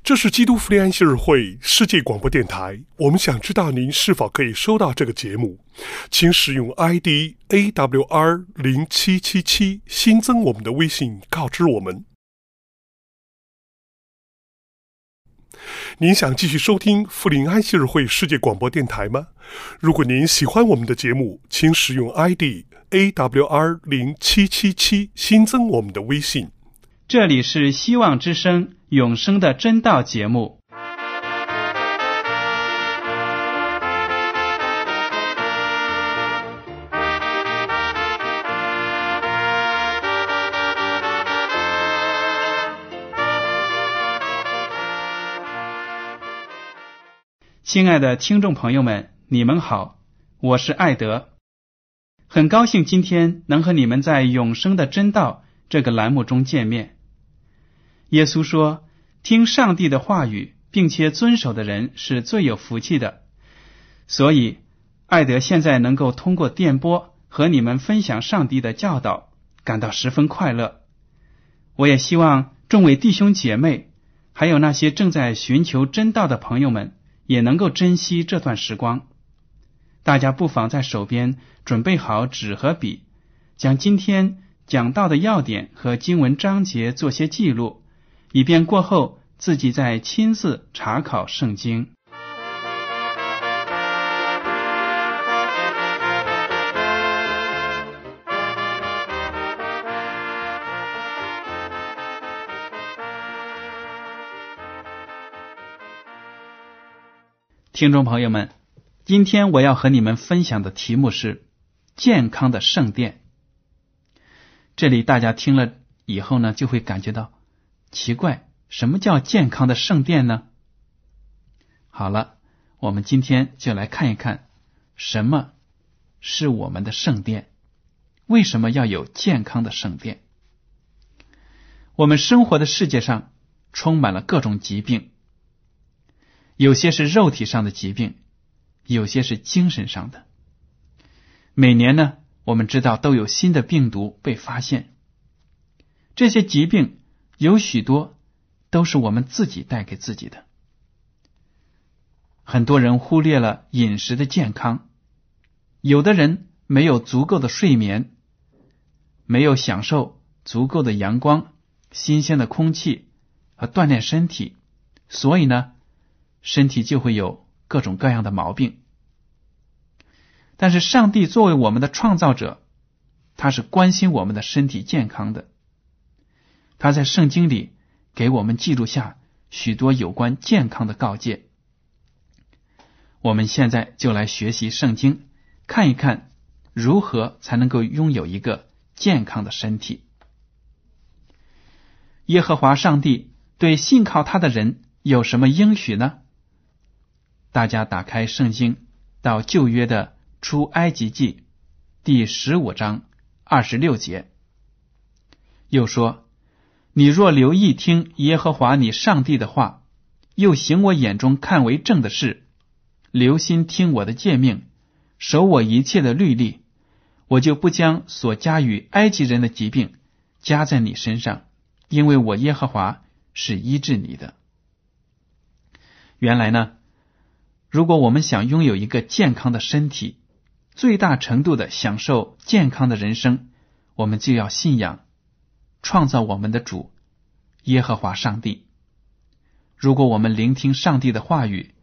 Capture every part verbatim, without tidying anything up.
这是基督福音安息日会世界广播电台，我们想知道您是否可以收到这个节目，请使用 I D A W R 零七七七 新增我们的微信告知我们。您想继续收听福林安息日会世界广播电台吗？如果您喜欢我们的节目，请使用 I D A W R 零七七七 新增我们的微信。 这里是希望之声永生的真道节目。亲爱的听众朋友们，你们好，我是艾德，很高兴今天能和你们在永生的真道这个栏目中见面。耶稣说，听上帝的话语并且遵守的人是最有福气的，所以艾德现在能够通过电波和你们分享上帝的教导，感到十分快乐。我也希望众位弟兄姐妹还有那些正在寻求真道的朋友们也能够珍惜这段时光。大家不妨在手边准备好纸和笔，将今天讲到的要点和经文章节做些记录，以便过后自己再亲自查考圣经。听众朋友们，今天我要和你们分享的题目是健康的圣殿。这里大家听了以后呢，就会感觉到奇怪，什么叫健康的圣殿呢？好了，我们今天就来看一看什么是我们的圣殿，为什么要有健康的圣殿。我们生活的世界上充满了各种疾病，有些是肉体上的疾病，有些是精神上的。每年呢，我们知道都有新的病毒被发现，这些疾病有许多都是我们自己带给自己的。很多人忽略了饮食的健康，有的人没有足够的睡眠，没有享受足够的阳光、新鲜的空气和锻炼身体，所以呢，身体就会有各种各样的毛病。但是上帝作为我们的创造者，他是关心我们的身体健康的。他在圣经里给我们记录下许多有关健康的告诫。我们现在就来学习圣经，看一看如何才能够拥有一个健康的身体。耶和华上帝对信靠他的人有什么应许呢？大家打开圣经到旧约的出埃及记第十五章二十六节，又说，你若留意听耶和华你上帝的话，又行我眼中看为正的事，留心听我的诫命，守我一切的律例，我就不将所加于埃及人的疾病加在你身上，因为我耶和华是医治你的。原来呢，如果我们想拥有一个健康的身体，最大程度的享受健康的人生，我们就要信仰创造我们的主耶和华上帝。如果我们聆听上帝的话语，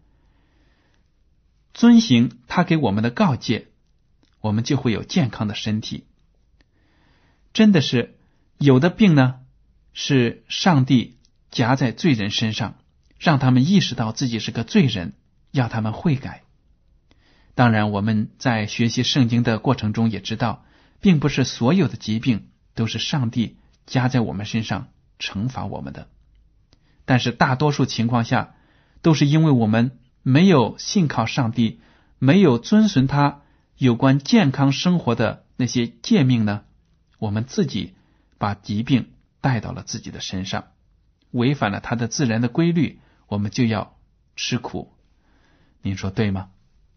遵行他给我们的告诫，我们就会有健康的身体。真的是有的病呢，是上帝夹在罪人身上，让他们意识到自己是个罪人，要他们悔改。当然我们在学习圣经的过程中也知道，并不是所有的疾病都是上帝加在我们身上惩罚我们的，但是大多数情况下都是因为我们没有信靠上帝，没有遵循他有关健康生活的那些诫命呢，我们自己把疾病带到了自己的身上，违反了他的自然的规律，我们就要吃苦。您说对吗？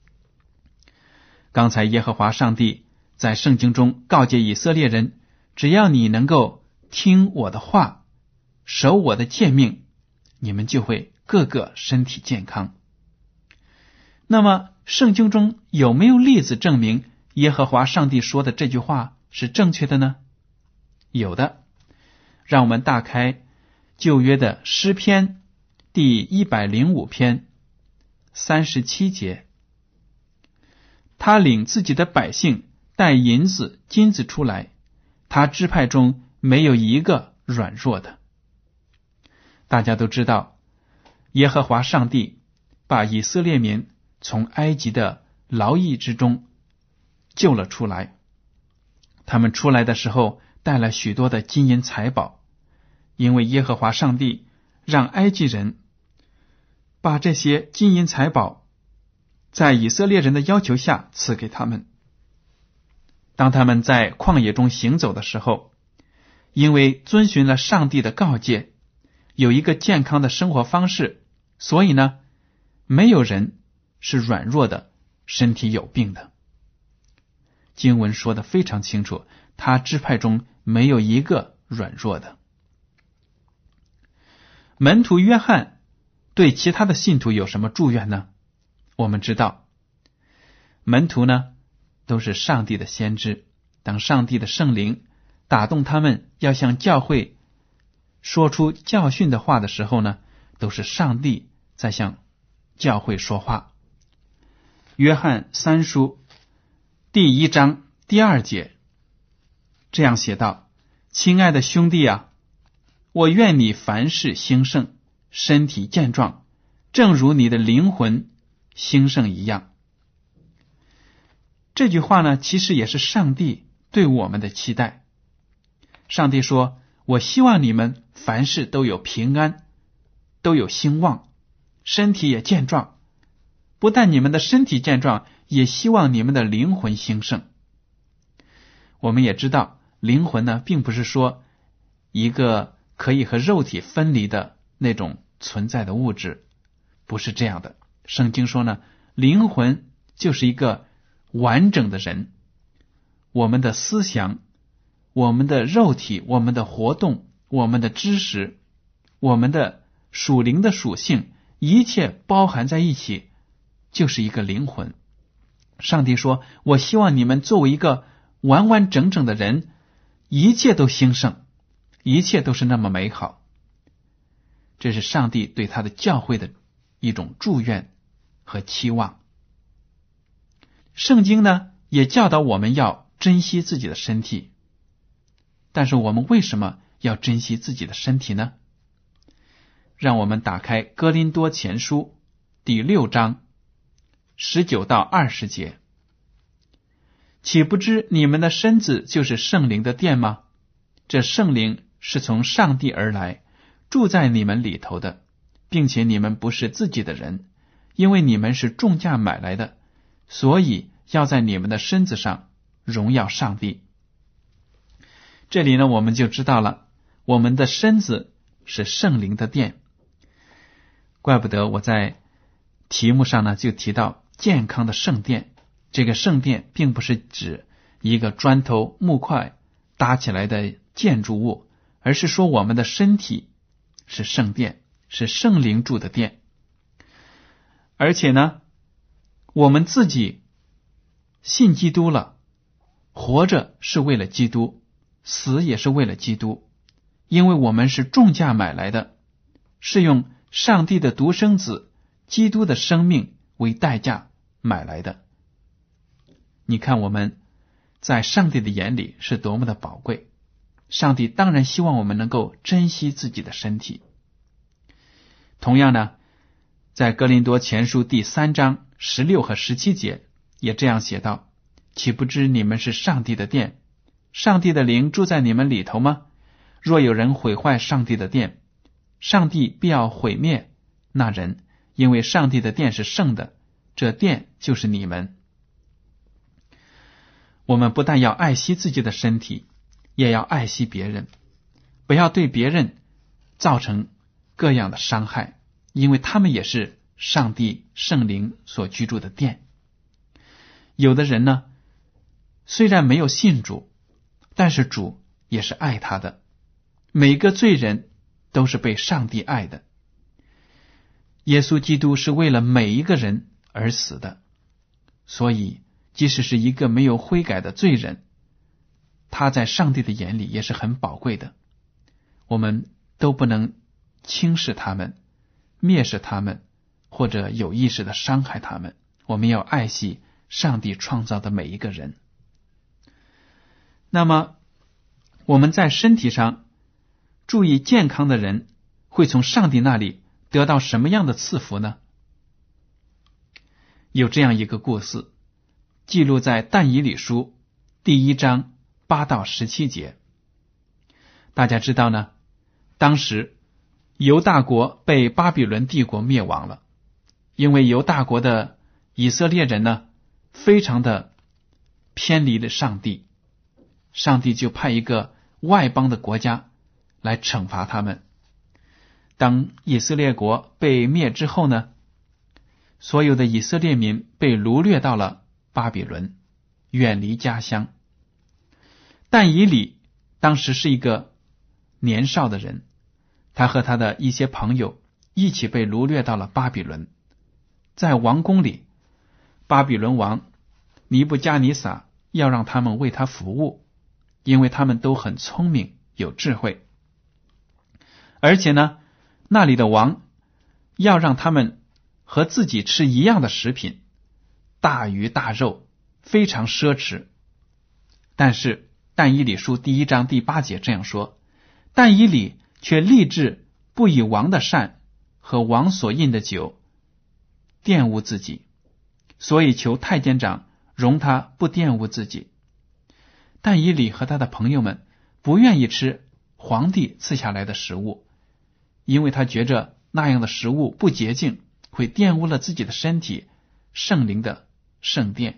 刚才耶和华上帝在圣经中告诫以色列人，只要你能够听我的话，守我的诫命，你们就会个个身体健康。那么圣经中有没有例子证明耶和华上帝说的这句话是正确的呢？有的。让我们打开旧约的诗篇第一百零五篇三十七节，他领自己的百姓带银子金子出来，他支派中没有一个软弱的。大家都知道，耶和华上帝把以色列民从埃及的劳役之中救了出来，他们出来的时候带了许多的金银财宝，因为耶和华上帝让埃及人把这些金银财宝在以色列人的要求下赐给他们。当他们在旷野中行走的时候，因为遵循了上帝的告诫，有一个健康的生活方式，所以呢，没有人是软弱的，身体有病的。经文说得非常清楚，他支派中没有一个软弱的。门徒约翰对其他的信徒有什么祝愿呢？我们知道，门徒呢都是上帝的先知，当上帝的圣灵打动他们要向教会说出教训的话的时候呢，都是上帝在向教会说话。约翰三书第一章第二节这样写道：亲爱的兄弟啊，我愿你凡事兴盛，身体健壮，正如你的灵魂兴盛一样。这句话呢，其实也是上帝对我们的期待。上帝说，我希望你们凡事都有平安，都有兴旺，身体也健壮。不但你们的身体健壮，也希望你们的灵魂兴盛。我们也知道，灵魂呢，并不是说一个可以和肉体分离的那种存在的物质，不是这样的。圣经说呢，灵魂就是一个完整的人，我们的思想，我们的肉体，我们的活动，我们的知识，我们的属灵的属性，一切包含在一起，就是一个灵魂。上帝说，我希望你们作为一个完完整整的人，一切都兴盛，一切都是那么美好。这是上帝对他的教会的一种祝愿和期望。圣经呢，也教导我们要珍惜自己的身体。但是我们为什么要珍惜自己的身体呢？让我们打开哥林多前书第六章十九到二十节。岂不知你们的身子就是圣灵的殿吗？这圣灵是从上帝而来，住在你们里头的，并且你们不是自己的人，因为你们是重价买来的，所以要在你们的身子上荣耀上帝。这里呢，我们就知道了，我们的身子是圣灵的殿。怪不得我在题目上呢就提到健康的圣殿。这个圣殿并不是指一个砖头木块搭起来的建筑物，而是说我们的身体是圣殿，是圣灵住的殿。而且呢，我们自己信基督了，活着是为了基督，死也是为了基督，因为我们是重价买来的，是用上帝的独生子基督的生命为代价买来的。你看我们在上帝的眼里是多么的宝贵，上帝当然希望我们能够珍惜自己的身体。同样呢，在哥林多前书第三章十六和十七节也这样写道：岂不知你们是上帝的殿，上帝的灵住在你们里头吗？若有人毁坏上帝的殿，上帝必要毁灭那人，因为上帝的殿是圣的，这殿就是你们。我们不但要爱惜自己的身体，也要爱惜别人，不要对别人造成各样的伤害，因为他们也是上帝圣灵所居住的殿。有的人呢，虽然没有信主，但是主也是爱他的。每个罪人都是被上帝爱的。 耶稣基督是为了每一个人而死的，所以即使是一个没有悔改的罪人，他在上帝的眼里也是很宝贵的。我们都不能轻视他们，蔑视他们，或者有意识的伤害他们。我们要爱惜上帝创造的每一个人。那么我们在身体上注意健康的人，会从上帝那里得到什么样的赐福呢？有这样一个故事，记录在但以理书第一章八到十七节。大家知道呢，当时犹大国被巴比伦帝国灭亡了，因为犹大国的以色列人呢，非常的偏离了上帝，上帝就派一个外邦的国家来惩罚他们。当以色列国被灭之后呢，所有的以色列民被掳掠到了巴比伦，远离家乡。但以理当时是一个年少的人，他和他的一些朋友一起被掳掠到了巴比伦。在王宫里，巴比伦王尼布加尼撒要让他们为他服务，因为他们都很聪明有智慧，而且呢，那里的王要让他们和自己吃一样的食品，大鱼大肉，非常奢侈。但是但以理书第一章第八节这样说，但以理却立志不以王的膳和王所饮的酒玷污自己，所以求太监长容他不玷污自己。但以理和他的朋友们不愿意吃皇帝赐下来的食物，因为他觉着那样的食物不洁净，会玷污了自己的身体，圣灵的圣殿。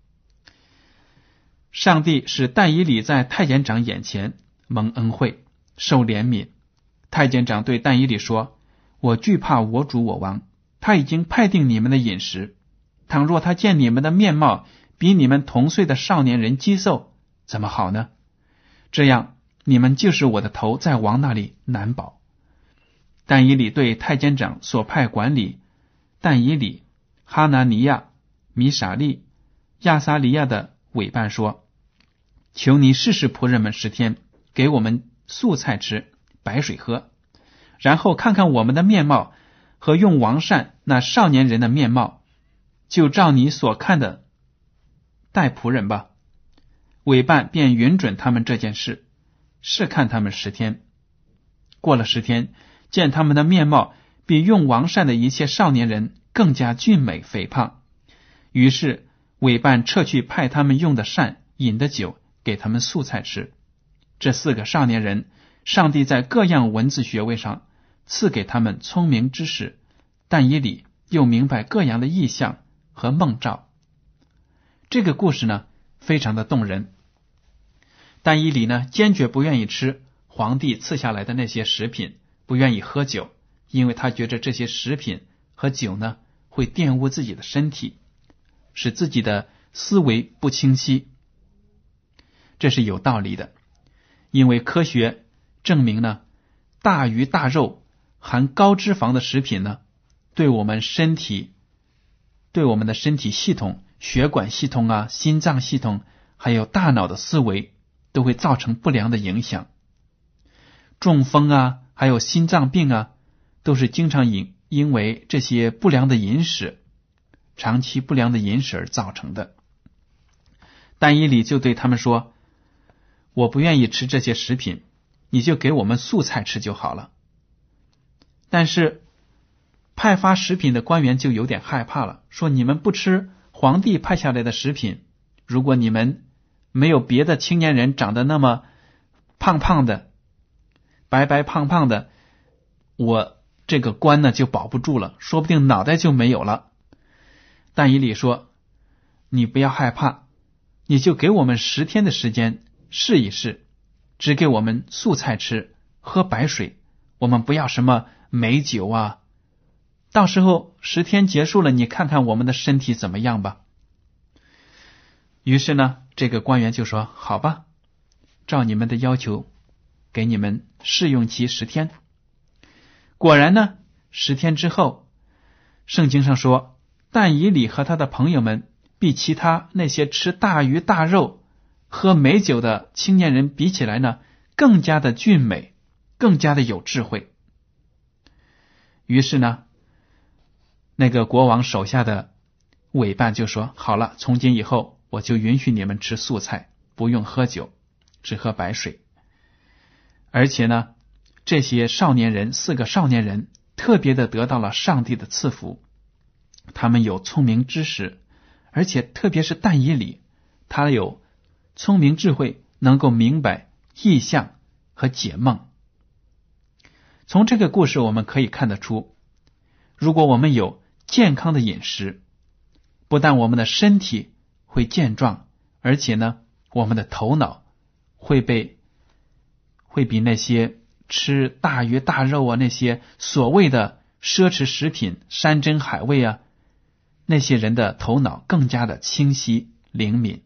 上帝使但以理在太监长眼前蒙恩惠，受怜悯。太监长对但以理说，我惧怕我主我王，他已经派定你们的饮食，倘若他见你们的面貌比你们同岁的少年人肌瘦，怎么好呢？这样你们就是我的头在王那里难保。但以理对太监长所派管理但以理、哈拿尼亚、米傻利、亚撒利亚的委办说，求你试试仆人们十天，给我们素菜吃，白水喝，然后看看我们的面貌和用王膳那少年人的面貌，就照你所看的待仆人吧。委办便允准他们这件事，试看他们十天。过了十天，见他们的面貌比用王膳的一切少年人更加俊美肥胖，于是委办撤去派他们用的膳饮的酒，给他们素菜吃。这四个少年人，上帝在各样文字学位上赐给他们聪明知识，但以理又明白各样的意象和梦兆。这个故事呢，非常的动人。但以理呢，坚决不愿意吃皇帝赐下来的那些食品，不愿意喝酒，因为他觉得这些食品和酒呢，会玷污自己的身体，使自己的思维不清晰。这是有道理的，因为科学证明呢，大鱼大肉含高脂肪的食品呢，对我们身体对我们的身体系统、血管系统啊、心脏系统还有大脑的思维都会造成不良的影响。中风啊，还有心脏病啊，都是经常因因为这些不良的饮食、长期不良的饮食而造成的。但以理就对他们说，我不愿意吃这些食品，你就给我们素菜吃就好了。但是派发食品的官员就有点害怕了，说你们不吃皇帝派下来的食品，如果你们没有别的青年人长得那么胖胖的、白白胖胖的，我这个官呢就保不住了，说不定脑袋就没有了。但以理说，你不要害怕，你就给我们十天的时间试一试，只给我们素菜吃，喝白水，我们不要什么美酒啊，到时候十天结束了，你看看我们的身体怎么样吧。于是呢，这个官员就说，好吧，照你们的要求，给你们试用期十天。果然呢，十天之后， 圣经上说，但以理和他的朋友们比其他那些吃大鱼大肉、喝美酒的青年人比起来呢，更加的俊美，更加的有智慧。于是呢，那个国王手下的委办就说，好了，从今以后我就允许你们吃素菜，不用喝酒，只喝白水。而且呢，这些少年人，四个少年人特别的得到了上帝的赐福，他们有聪明知识，而且特别是但以理，他有聪明智慧，能够明白异象和解梦。从这个故事我们可以看得出，如果我们有健康的饮食，不但我们的身体会健壮，而且呢，我们的头脑会被会比那些吃大鱼大肉啊，那些所谓的奢侈食品、山珍海味啊，那些人的头脑更加的清晰灵敏。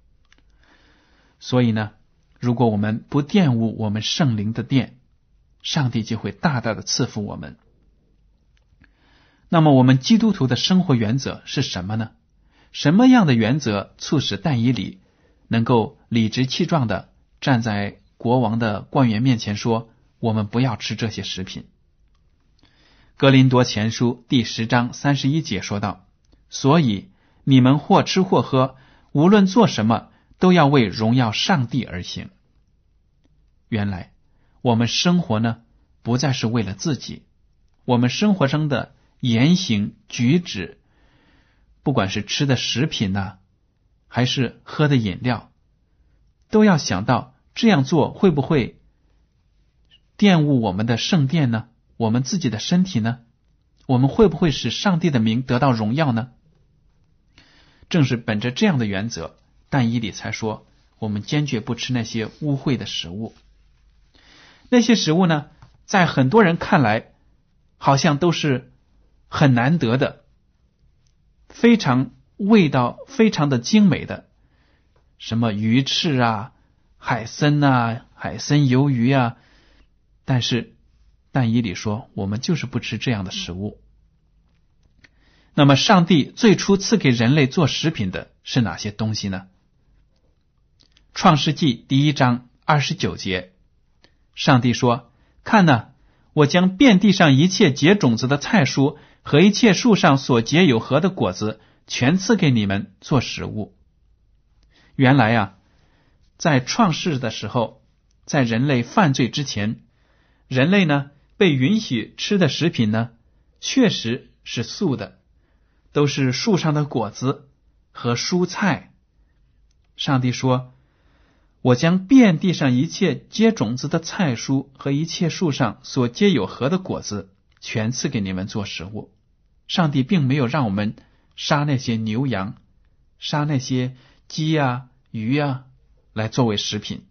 所以呢，如果我们不玷污我们圣灵的殿，上帝就会大大的赐福我们。那么我们基督徒的生活原则是什么呢？什么样的原则促使但以理能够理直气壮的站在国王的官员面前说，我们不要吃这些食品？哥林多前书第十章三十一节说道，所以你们或吃或喝，无论做什么，都要为荣耀上帝而行。原来我们生活呢，不再是为了自己，我们生活中的言行举止，不管是吃的食品呢、啊，还是喝的饮料，都要想到这样做会不会玷污我们的圣殿呢？我们自己的身体呢？我们会不会使上帝的名得到荣耀呢？正是本着这样的原则，但以理才说，我们坚决不吃那些污秽的食物。那些食物呢，在很多人看来好像都是很难得的，非常味道非常的精美的，什么鱼翅啊、海参啊、海参鱿鱼啊，但是但以理说，我们就是不吃这样的食物。那么上帝最初赐给人类做食品的是哪些东西呢？创世纪第一章二十九节，上帝说，看哪，我将遍地上一切结种子的菜蔬和一切树上所结有核的果子全赐给你们做食物。原来啊，在创世的时候，在人类犯罪之前，人类呢被允许吃的食品呢确实是素的，都是树上的果子和蔬菜。上帝说，我将遍地上一切结种子的菜蔬和一切树上所结有核的果子全赐给你们做食物。上帝并没有让我们杀那些牛羊，杀那些鸡啊、鱼啊来作为食品。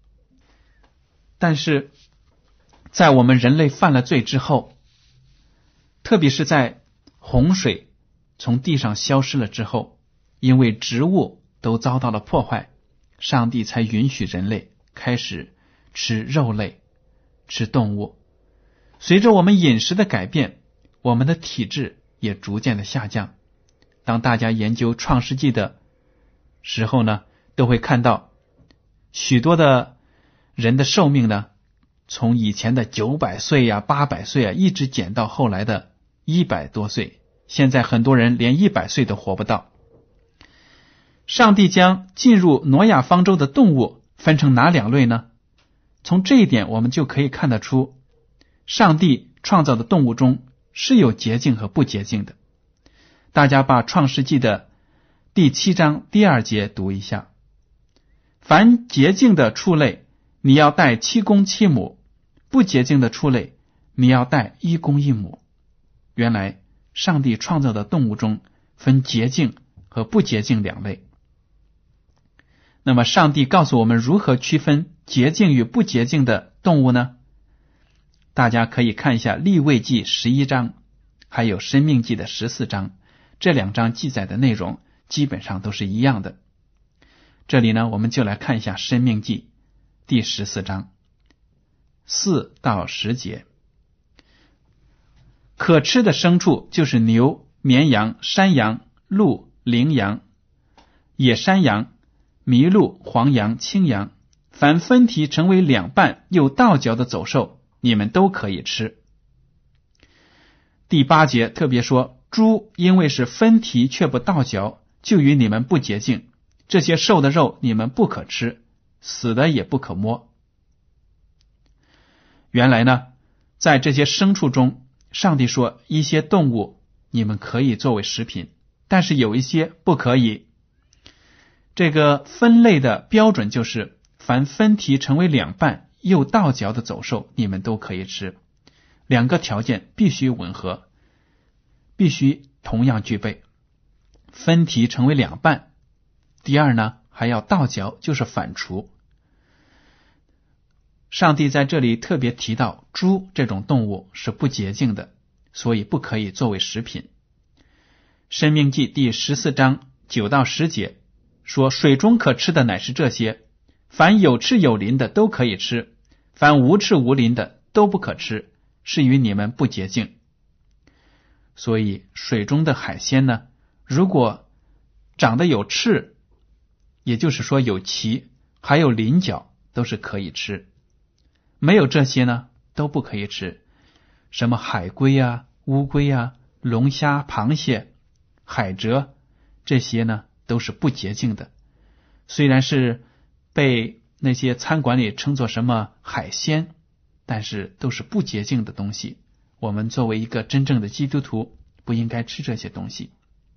但是在我们人类犯了罪之后，特别是在洪水从地上消失了之后，因为植物都遭到了破坏，上帝才允许人类开始吃肉类、吃动物。随着我们饮食的改变，我们的体质也逐渐的下降。当大家研究创世纪的时候呢，都会看到许多的人的寿命呢，从以前的九百岁呀、八百岁啊，一直减到后来的一百多岁。现在很多人连一百岁都活不到。上帝将进入挪亚方舟的动物分成哪两类呢？从这一点我们就可以看得出，上帝创造的动物中是有洁净和不洁净的。大家把创世纪的第七章第二节读一下，凡洁净的畜类，你要带七公七母；不洁净的畜类，你要带一公一母。原来上帝创造的动物中分洁净和不洁净两类。那么上帝告诉我们如何区分洁净与不洁净的动物呢？大家可以看一下利未记十一章还有申命记的十四章，这两章记载的内容基本上都是一样的。这里呢，我们就来看一下申命记第十四章四到十节。可吃的牲畜就是牛、 绵羊、山羊、鹿、羚羊、野山羊、麋鹿、黄羊、青羊，凡分蹄成为两半又倒嚼的走兽，你们都可以吃。第八节特别说，猪因为是分蹄却不倒嚼，就与你们不洁净，这些兽的肉你们不可吃，死的也不可摸。原来呢，在这些牲畜中，上帝说一些动物你们可以作为食品，但是有一些不可以。这个分类的标准就是，凡分蹄成为两半又倒嚼的走兽，你们都可以吃。两个条件必须吻合，必须同样具备。分蹄成为两半，第二呢，还要倒嚼，就是反刍。上帝在这里特别提到，猪这种动物是不洁净的，所以不可以作为食品。申命记第十四章九到十节说，水中可吃的乃是这些，凡有翅有鳞的都可以吃，凡无翅无鳞的都不可吃，是与你们不洁净。所以水中的海鲜呢，如果长得有翅，也就是说有鳍，还有鳞角，都是可以吃。没有这些呢，都不可以吃。什么海龟啊、乌龟啊、龙虾、螃蟹、海蜇，这些呢都是不洁净的。虽然是被那些餐馆里称作什么海鲜，但是都是不洁净的东西。我们作为一个真正的基督徒，不应该吃这些东西。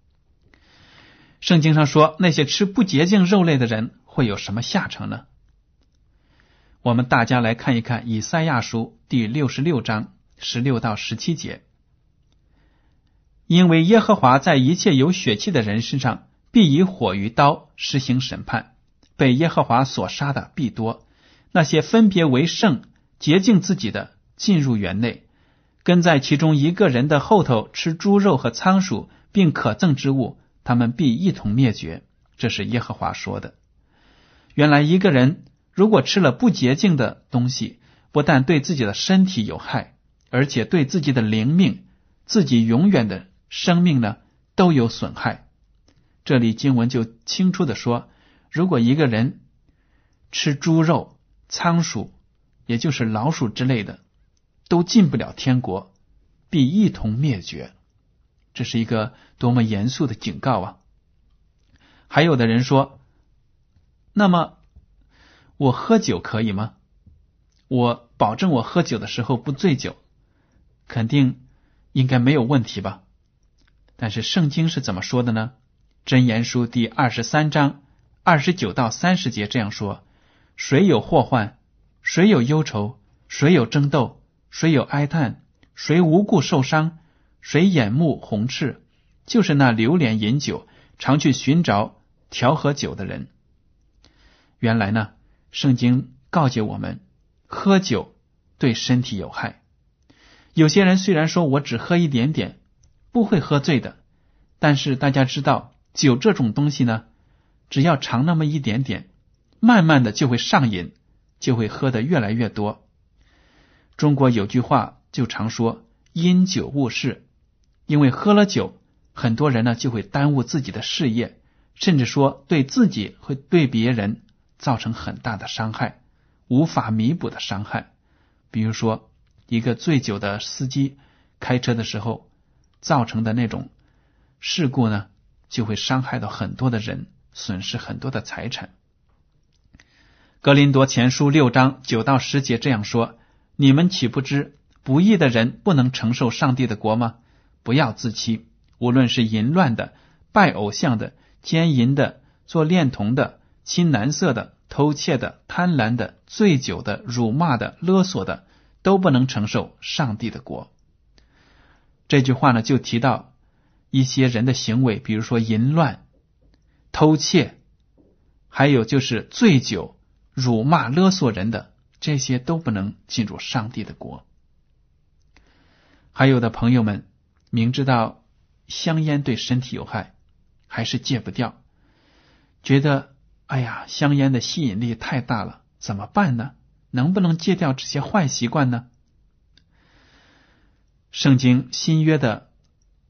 圣经上说，那些吃不洁净肉类的人会有什么下场呢？我们大家来看一看以赛亚书第六十六章十六到十七节。因为耶和华在一切有血气的人身上必以火与刀施行审判，被耶和华所杀的必多。那些分别为圣洁净自己的进入园内，跟在其中一个人的后头吃猪肉和仓鼠并可憎之物，他们必一同灭绝。这是耶和华说的。原来一个人如果吃了不洁净的东西，不但对自己的身体有害，而且对自己的灵命、自己永远的生命呢都有损害。这里经文就清楚的说，如果一个人吃猪肉、仓鼠，也就是老鼠之类的，都进不了天国，必一同灭绝。这是一个多么严肃的警告啊！还有的人说，那么我喝酒可以吗？我保证我喝酒的时候不醉酒，肯定应该没有问题吧？但是圣经是怎么说的呢？箴言书第二十三章二十九到三十节这样说，谁有祸患，谁有忧愁，谁有争斗，谁有哀叹，谁无故受伤，谁眼目红赤，就是那流连饮酒，常去寻找调和酒的人。原来呢，圣经告诫我们，喝酒对身体有害。有些人虽然说我只喝一点点，不会喝醉的，但是大家知道，酒这种东西呢，只要尝那么一点点，慢慢的就会上瘾，就会喝得越来越多。中国有句话就常说，因酒误事。因为喝了酒，很多人呢就会耽误自己的事业，甚至说对自己会对别人造成很大的伤害，无法弥补的伤害。比如说一个醉酒的司机开车的时候造成的那种事故呢，就会伤害到很多的人，损失很多的财产。哥林多前书六章九到十节这样说，你们岂不知不义的人不能承受上帝的国吗？不要自欺，无论是淫乱的、拜偶像的、奸淫的、做恋童的、亲男色的、偷窃的、贪婪的、醉酒的、辱骂的、勒索的，都不能承受上帝的国。这句话呢，就提到一些人的行为，比如说淫乱、偷窃，还有就是醉酒、辱骂、勒索人的，这些都不能进入上帝的国。还有的朋友们明知道香烟对身体有害，还是戒不掉，觉得哎呀，香烟的吸引力太大了，怎么办呢？能不能戒掉这些坏习惯呢？圣经新约的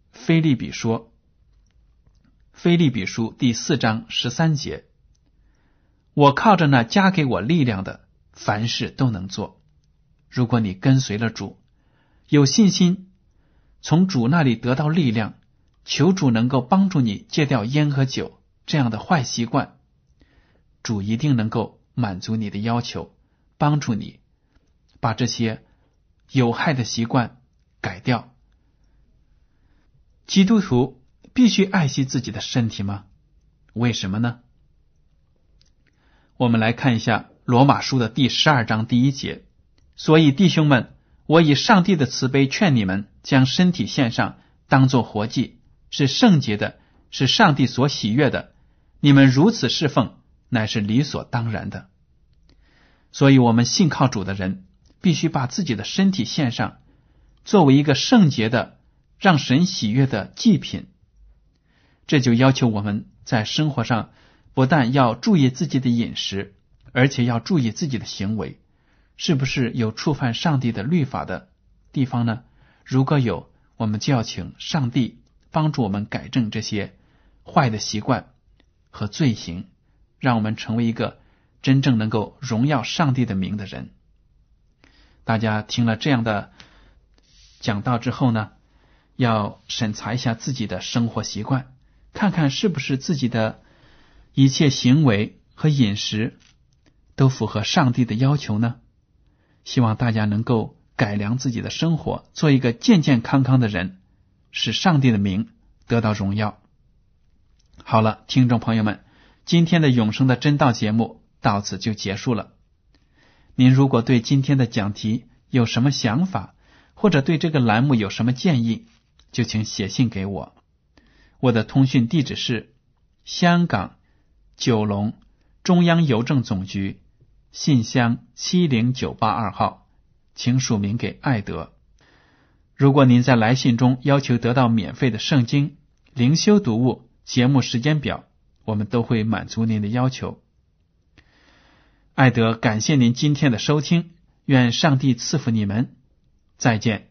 腓立比说，腓立比书第四章十三节，我靠着那加给我力量的，凡事都能做。如果你跟随了主，有信心从主那里得到力量，求主能够帮助你戒掉烟和酒这样的坏习惯，主一定能够满足你的要求，帮助你把这些有害的习惯改掉。基督徒必须爱惜自己的身体吗？为什么呢？我们来看一下罗马书的第十二章第一节，所以弟兄们，我以上帝的慈悲劝你们，将身体献上，当作活祭，是圣洁的，是上帝所喜悦的。你们如此侍奉，乃是理所当然的。所以我们信靠主的人，必须把自己的身体献上，作为一个圣洁的、让神喜悦的祭品。这就要求我们在生活上不但要注意自己的饮食，而且要注意自己的行为，是不是有触犯上帝的律法的地方呢？如果有，我们就要请上帝帮助我们改正这些坏的习惯和罪行，让我们成为一个真正能够荣耀上帝的名的人。大家听了这样的讲道之后呢，要审查一下自己的生活习惯，看看是不是自己的一切行为和饮食都符合上帝的要求呢？希望大家能够改良自己的生活，做一个健健康康的人，使上帝的名得到荣耀。好了，听众朋友们，今天的永生的真道节目到此就结束了。您如果对今天的讲题有什么想法，或者对这个栏目有什么建议，就请写信给我。我的通讯地址是香港九龙中央邮政总局信箱七零九八二号，请署名给爱德。如果您在来信中要求得到免费的圣经、灵修读物、节目时间表，我们都会满足您的要求。爱德感谢您今天的收听，愿上帝赐福你们，再见。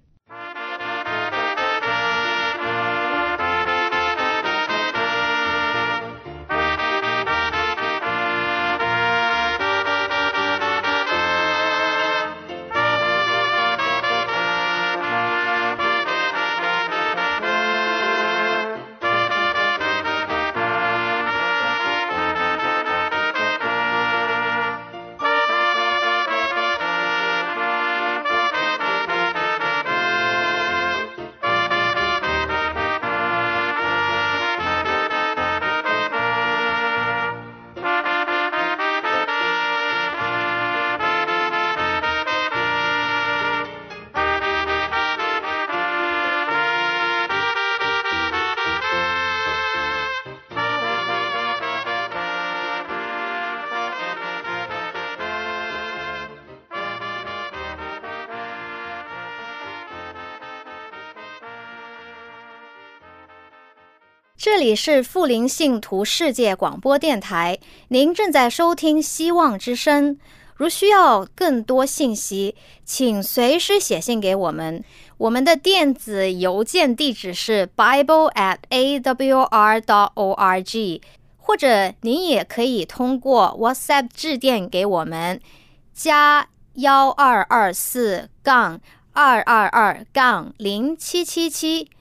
这里是富林信徒世界广播电台，您正在收听希望之声。如需要更多信息，请随时写信给我们。我们的电子邮件地址是 bible at a w r dot org， 或者您也可以通过 WhatsApp 致电给我们，加一二二四杠二二二杠零七七七。